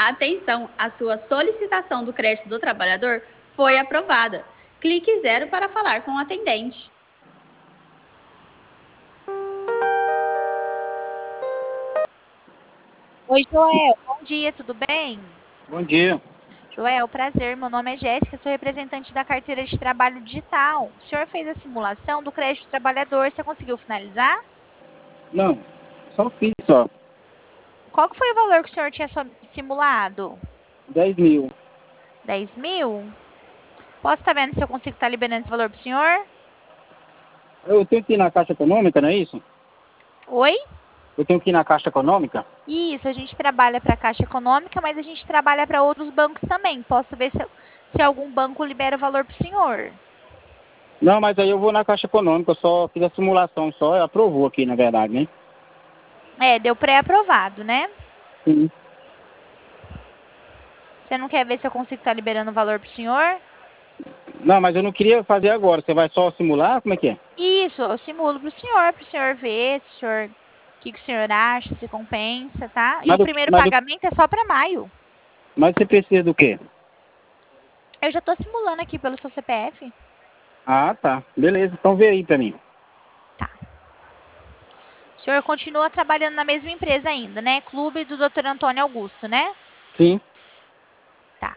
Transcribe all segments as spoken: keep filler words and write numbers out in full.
Atenção, a sua solicitação do crédito do trabalhador foi aprovada. Clique zero para falar com o atendente. Oi, Joel. Bom dia, tudo bem? Bom dia. Joel, prazer. Meu nome é Jéssica, sou representante da carteira de trabalho digital. O senhor fez a simulação do crédito trabalhador, você conseguiu finalizar? Não, só fiz só. Qual que foi o valor que o senhor tinha so- simulado? dez mil. dez mil? Posso estar vendo se eu consigo estar liberando esse valor para o senhor? Eu tenho que ir na Caixa Econômica, não é isso? Oi? Eu tenho que ir na Caixa Econômica? Isso, a gente trabalha para a Caixa Econômica, mas a gente trabalha para outros bancos também. Posso ver se, se algum banco libera o valor para o senhor. Não, mas aí eu vou na Caixa Econômica, eu só fiz a simulação só, aprovou aqui, na verdade, né? É, deu pré-aprovado, né? Sim. Você não quer ver se eu consigo estar liberando o valor para o senhor? Não, mas eu não queria fazer agora. Você vai só simular? Como é que é? Isso, eu simulo para o senhor, para o senhor ver, se o senhor, o que, que o senhor acha, se compensa, tá? E Mas, o do, primeiro mas, do, pagamento é só para maio. mas você precisa do quê? Eu já estou simulando aqui pelo seu C P F. Ah, tá. Beleza, então vê aí pra mim. Tá. O senhor continua trabalhando na mesma empresa ainda, né? Clube do doutor Antônio Augusto, né? Sim. Tá.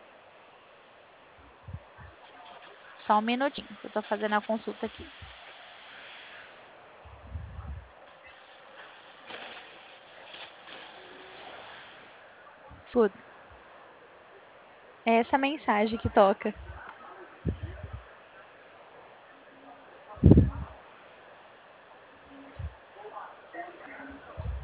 Só um minutinho, que eu tô fazendo a consulta aqui. Escuta. É essa mensagem que toca.